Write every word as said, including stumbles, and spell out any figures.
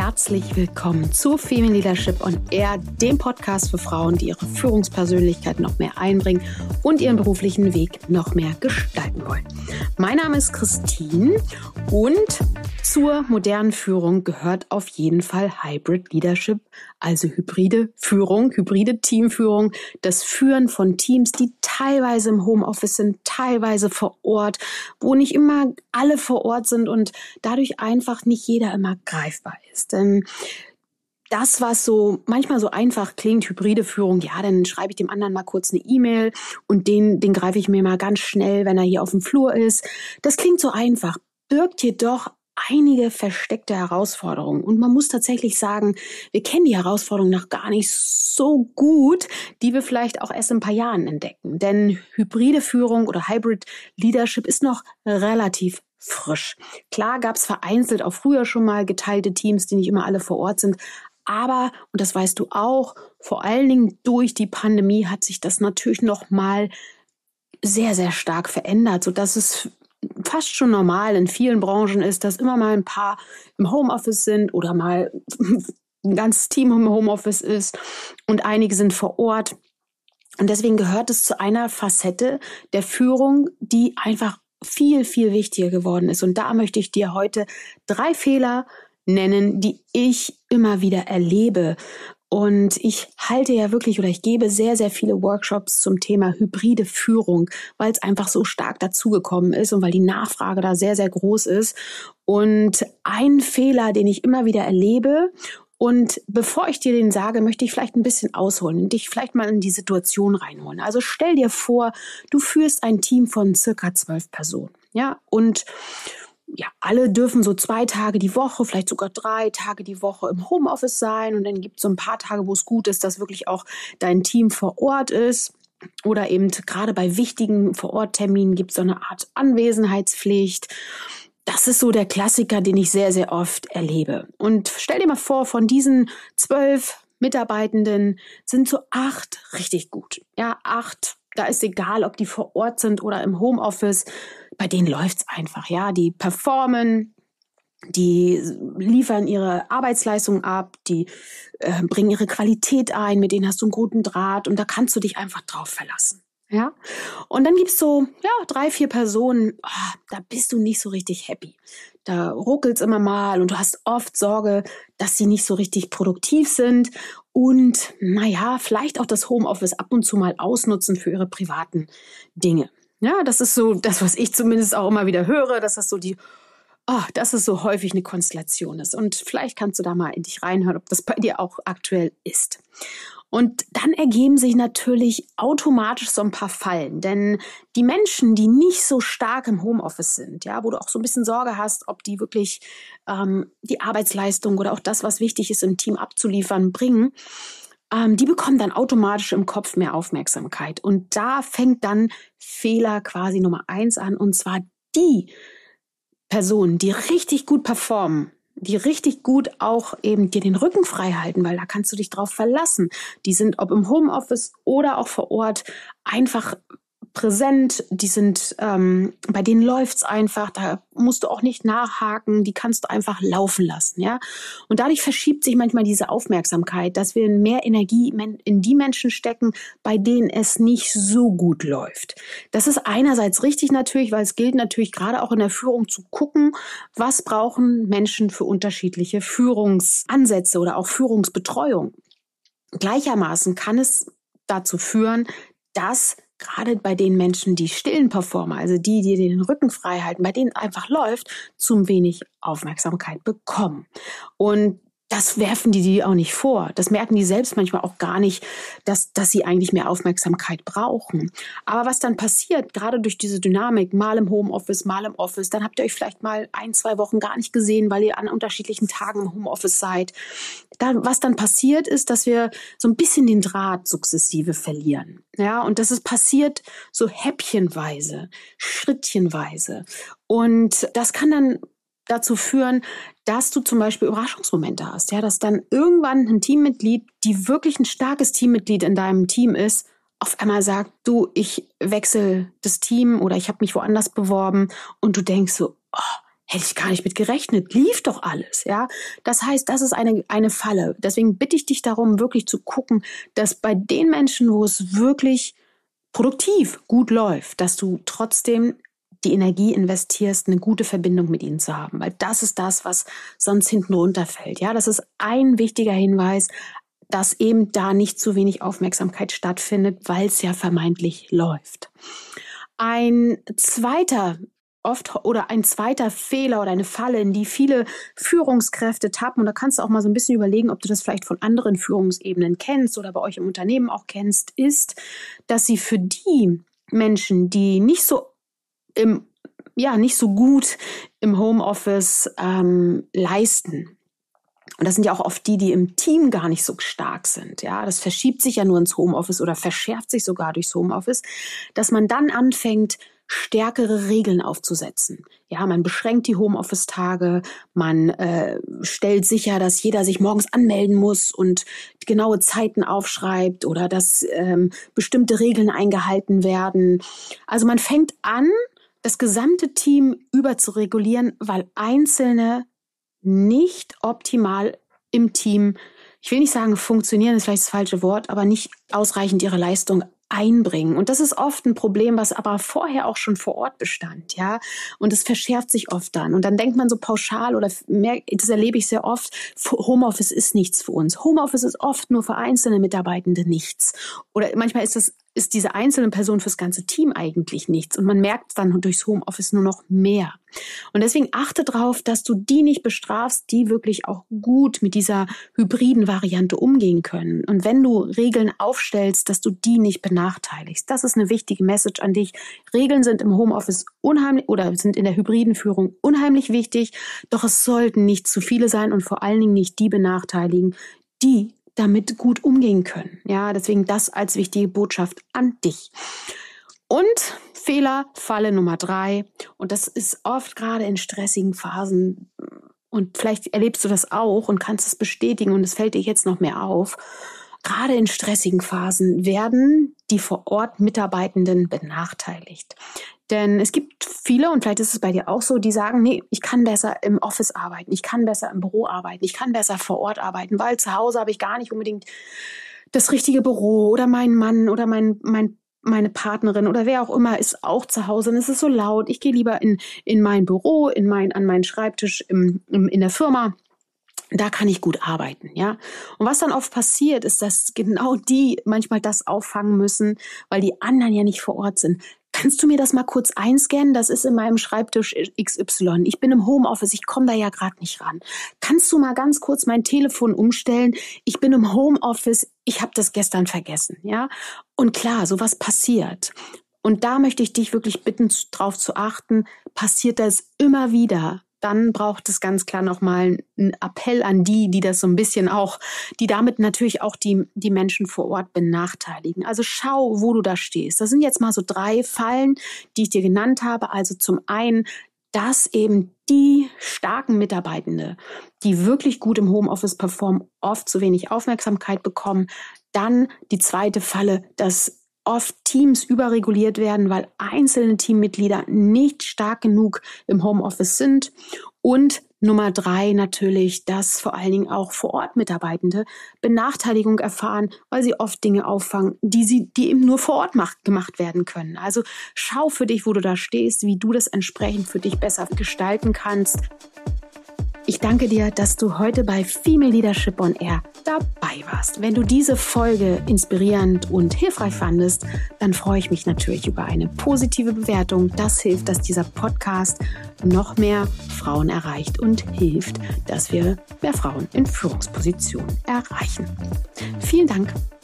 herzlich willkommen zu Female Leadership on Air, dem Podcast für Frauen, die ihre Führungspersönlichkeit noch mehr einbringen und ihren beruflichen Weg noch mehr gestalten wollen. Mein Name ist Christine und zur modernen Führung gehört auf jeden Fall Hybrid Leadership, also hybride Führung, hybride Teamführung, das Führen von Teams, die teilweise im Homeoffice sind, teilweise vor Ort, wo nicht immer alle vor Ort sind und dadurch einfach nicht jeder immer greifbar ist. Denn das, was so manchmal so einfach klingt, hybride Führung, ja, dann schreibe ich dem anderen mal kurz eine E-Mail und den, den greife ich mir mal ganz schnell, wenn er hier auf dem Flur ist. Das klingt so einfach, birgt jedoch einige versteckte Herausforderungen. Und man muss tatsächlich sagen, wir kennen die Herausforderungen noch gar nicht so gut, die wir vielleicht auch erst in ein paar Jahren entdecken. Denn hybride Führung oder Hybrid Leadership ist noch relativ frisch. Klar gab es vereinzelt auch früher schon mal geteilte Teams, die nicht immer alle vor Ort sind. Aber, und das weißt du auch, vor allen Dingen durch die Pandemie hat sich das natürlich noch mal sehr, sehr stark verändert, sodass es fast schon normal in vielen Branchen ist, dass immer mal ein paar im Homeoffice sind oder mal ein ganzes Team im Homeoffice ist und einige sind vor Ort. Und deswegen gehört es zu einer Facette der Führung, die einfach viel, viel wichtiger geworden ist. Und da möchte ich dir heute drei Fehler nennen, die ich immer wieder erlebe. Und ich halte ja wirklich oder ich gebe sehr, sehr viele Workshops zum Thema hybride Führung, weil es einfach so stark dazugekommen ist und weil die Nachfrage da sehr, sehr groß ist. Und ein Fehler, den ich immer wieder erlebe, und bevor ich dir den sage, möchte ich vielleicht ein bisschen ausholen und dich vielleicht mal in die Situation reinholen. Also stell dir vor, du führst ein Team von circa zwölf Personen, ja, und ja, alle dürfen so zwei Tage die Woche, vielleicht sogar drei Tage die Woche im Homeoffice sein. Und dann gibt es so ein paar Tage, wo es gut ist, dass wirklich auch dein Team vor Ort ist. Oder eben gerade bei wichtigen Vor-Ort-Terminen gibt es so eine Art Anwesenheitspflicht. Das ist so der Klassiker, den ich sehr, sehr oft erlebe. Und stell dir mal vor, von diesen zwölf Mitarbeitenden sind so acht richtig gut. Ja, acht. Da ist egal, ob die vor Ort sind oder im Homeoffice. Bei denen läuft's einfach, ja. Die performen, die liefern ihre Arbeitsleistung ab, die äh, bringen ihre Qualität ein, mit denen hast du einen guten Draht und da kannst du dich einfach drauf verlassen, ja. Und dann gibt's so, ja, drei, vier Personen, oh, da bist du nicht so richtig happy. Da ruckelt's immer mal und du hast oft Sorge, dass sie nicht so richtig produktiv sind und, naja, vielleicht auch das Homeoffice ab und zu mal ausnutzen für ihre privaten Dinge. Ja, das ist so das, was ich zumindest auch immer wieder höre, dass das so die, oh, dass es so häufig eine Konstellation ist. Und vielleicht kannst du da mal in dich reinhören, ob das bei dir auch aktuell ist. Und dann ergeben sich natürlich automatisch so ein paar Fallen. Denn die Menschen, die nicht so stark im Homeoffice sind, ja, wo du auch so ein bisschen Sorge hast, ob die wirklich ähm, die Arbeitsleistung oder auch das, was wichtig ist, im Team abzuliefern, bringen, ähm, die bekommen dann automatisch im Kopf mehr Aufmerksamkeit. Und da fängt dann Fehler quasi Nummer eins an. Und zwar die Personen, die richtig gut performen, die richtig gut auch eben dir den Rücken frei halten, weil da kannst du dich drauf verlassen. Die sind ob im Homeoffice oder auch vor Ort einfach präsent, die sind, ähm, bei denen läuft's einfach, da musst du auch nicht nachhaken, die kannst du einfach laufen lassen, ja. Und dadurch verschiebt sich manchmal diese Aufmerksamkeit, dass wir mehr Energie in die Menschen stecken, bei denen es nicht so gut läuft. Das ist einerseits richtig natürlich, weil es gilt natürlich gerade auch in der Führung zu gucken, was brauchen Menschen für unterschiedliche Führungsansätze oder auch Führungsbetreuung. Gleichermaßen kann es dazu führen, dass gerade bei den Menschen, die stillen Performer, also die, die den Rücken frei halten, bei denen einfach läuft, zu wenig Aufmerksamkeit bekommen. Und das werfen die die auch nicht vor. Das merken die selbst manchmal auch gar nicht, dass, dass sie eigentlich mehr Aufmerksamkeit brauchen. Aber was dann passiert, gerade durch diese Dynamik, mal im Homeoffice, mal im Office, dann habt ihr euch vielleicht mal ein, zwei Wochen gar nicht gesehen, weil ihr an unterschiedlichen Tagen im Homeoffice seid. Dann, was dann passiert ist, dass wir so ein bisschen den Draht sukzessive verlieren. Ja, und das ist passiert so häppchenweise, schrittchenweise. Und das kann dann dazu führen, dass du zum Beispiel Überraschungsmomente hast, ja, dass dann irgendwann ein Teammitglied, die wirklich ein starkes Teammitglied in deinem Team ist, auf einmal sagt, du, ich wechsle das Team oder ich habe mich woanders beworben und du denkst so, oh, hätte ich gar nicht mit gerechnet, lief doch alles, ja. Das heißt, das ist eine, eine Falle. Deswegen bitte ich dich darum, wirklich zu gucken, dass bei den Menschen, wo es wirklich produktiv gut läuft, dass du trotzdem die Energie investierst, eine gute Verbindung mit ihnen zu haben. Weil das ist das, was sonst hinten runterfällt. Ja, das ist ein wichtiger Hinweis, dass eben da nicht zu wenig Aufmerksamkeit stattfindet, weil es ja vermeintlich läuft. Ein zweiter Oft oder ein zweiter Fehler oder eine Falle, in die viele Führungskräfte tappen, und da kannst du auch mal so ein bisschen überlegen, ob du das vielleicht von anderen Führungsebenen kennst oder bei euch im Unternehmen auch kennst, ist, dass sie für die Menschen, die nicht so im, ja, nicht so gut im Homeoffice ähm, leisten. Und das sind ja auch oft die, die im Team gar nicht so stark sind. Ja, das verschiebt sich ja nur ins Homeoffice oder verschärft sich sogar durchs Homeoffice, dass man dann anfängt, stärkere Regeln aufzusetzen. Ja, man beschränkt die Homeoffice-Tage, man äh, stellt sicher, dass jeder sich morgens anmelden muss und genaue Zeiten aufschreibt oder dass ähm, bestimmte Regeln eingehalten werden. Also man fängt an, das gesamte Team überzuregulieren, weil Einzelne nicht optimal im Team, ich will nicht sagen funktionieren, ist vielleicht das falsche Wort, aber nicht ausreichend ihre Leistung einbringen. Und das ist oft ein Problem, was aber vorher auch schon vor Ort bestand, ja. Und es verschärft sich oft dann. Und dann denkt man so pauschal oder mehr, das erlebe ich sehr oft, Homeoffice ist nichts für uns. Homeoffice ist oft nur für einzelne Mitarbeitende nichts. Oder manchmal ist das ist diese einzelne Person fürs ganze Team eigentlich nichts. Und man merkt dann durchs Homeoffice nur noch mehr. Und deswegen achte darauf, dass du die nicht bestrafst, die wirklich auch gut mit dieser hybriden Variante umgehen können. Und wenn du Regeln aufstellst, dass du die nicht benachteiligst. Das ist eine wichtige Message an dich. Regeln sind im Homeoffice unheimlich oder sind in der hybriden Führung unheimlich wichtig. Doch es sollten nicht zu viele sein und vor allen Dingen nicht die benachteiligen, die damit gut umgehen können. Ja, deswegen das als wichtige Botschaft an dich. Und Fehler, Falle Nummer drei. Und das ist oft gerade in stressigen Phasen. Und vielleicht erlebst du das auch und kannst es bestätigen und es fällt dir jetzt noch mehr auf. Gerade in stressigen Phasen werden die vor Ort Mitarbeitenden benachteiligt. Denn es gibt viele, und vielleicht ist es bei dir auch so, die sagen, nee, ich kann besser im Office arbeiten, ich kann besser im Büro arbeiten, ich kann besser vor Ort arbeiten, weil zu Hause habe ich gar nicht unbedingt das richtige Büro oder mein Mann oder mein, mein meine Partnerin oder wer auch immer ist auch zu Hause und es ist so laut. Ich gehe lieber in, in mein Büro, in mein, an meinen Schreibtisch im, im, in der Firma. Da kann ich gut arbeiten, ja. Und was dann oft passiert, ist, dass genau die manchmal das auffangen müssen, weil die anderen ja nicht vor Ort sind. Kannst du mir das mal kurz einscannen? Das ist in meinem Schreibtisch X Y. Ich bin im Homeoffice, ich komme da ja gerade nicht ran. Kannst du mal ganz kurz mein Telefon umstellen? Ich bin im Homeoffice, ich habe das gestern vergessen, ja. Und klar, sowas passiert. Und da möchte ich dich wirklich bitten, drauf zu achten, passiert das immer wieder. Dann braucht es ganz klar nochmal einen Appell an die, die das so ein bisschen auch, die damit natürlich auch die, die Menschen vor Ort benachteiligen. Also schau, wo du da stehst. Das sind jetzt mal so drei Fallen, die ich dir genannt habe. Also zum einen, dass eben die starken Mitarbeitende, die wirklich gut im Homeoffice performen, oft zu wenig Aufmerksamkeit bekommen. Dann die zweite Falle, dass oft Teams überreguliert werden, weil einzelne Teammitglieder nicht stark genug im Homeoffice sind. Und Nummer drei natürlich, dass vor allen Dingen auch vor Ort Mitarbeitende Benachteiligung erfahren, weil sie oft Dinge auffangen, die sie, die eben nur vor Ort macht, gemacht werden können. Also schau für dich, wo du da stehst, wie du das entsprechend für dich besser gestalten kannst. Ich danke dir, dass du heute bei Female Leadership on Air dabei warst. Wenn du diese Folge inspirierend und hilfreich fandest, dann freue ich mich natürlich über eine positive Bewertung. Das hilft, dass dieser Podcast noch mehr Frauen erreicht und hilft, dass wir mehr Frauen in Führungspositionen erreichen. Vielen Dank.